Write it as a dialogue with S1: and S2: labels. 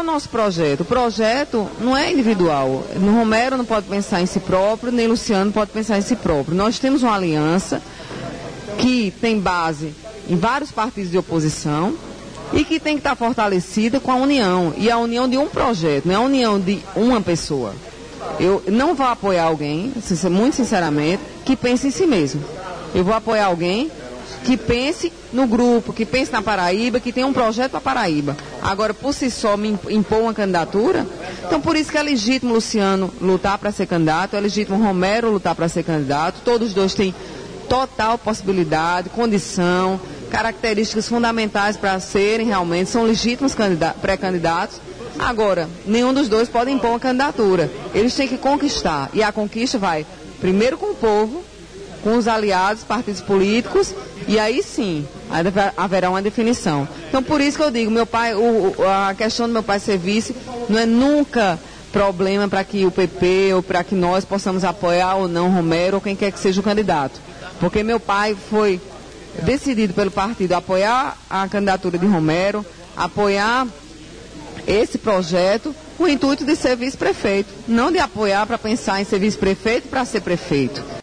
S1: o nosso projeto? O projeto não é individual. Romero não pode pensar em si próprio, nem Luciano pode pensar em si próprio. Nós temos uma aliança que tem base em vários partidos de oposição e que tem que estar fortalecida com a união. E a união de um projeto, não é a união de uma pessoa. Eu não vou apoiar alguém, muito sinceramente, que pense em si mesmo. Eu vou apoiar alguém que pense no grupo, que pense na Paraíba, que tenha um projeto para Paraíba. Agora, por si só, me impor uma candidatura, então por isso que é legítimo Luciano lutar para ser candidato, é legítimo Romero lutar para ser candidato, todos os dois têm total possibilidade, condição, características fundamentais para serem realmente, são legítimos pré-candidatos. Agora, nenhum dos dois pode impor uma candidatura. Eles têm que conquistar. E a conquista vai primeiro com o povo, com os aliados, partidos políticos, e aí sim, haverá uma definição. Então, por isso que eu digo, meu pai, a questão do meu pai ser vice não é nunca problema para que o PP ou para que nós possamos apoiar ou não Romero ou quem quer que seja o candidato. Porque meu pai foi decidido pelo partido apoiar a candidatura de Romero, apoiar esse projeto com o intuito de ser vice-prefeito, não de apoiar para pensar em ser vice-prefeito para ser prefeito.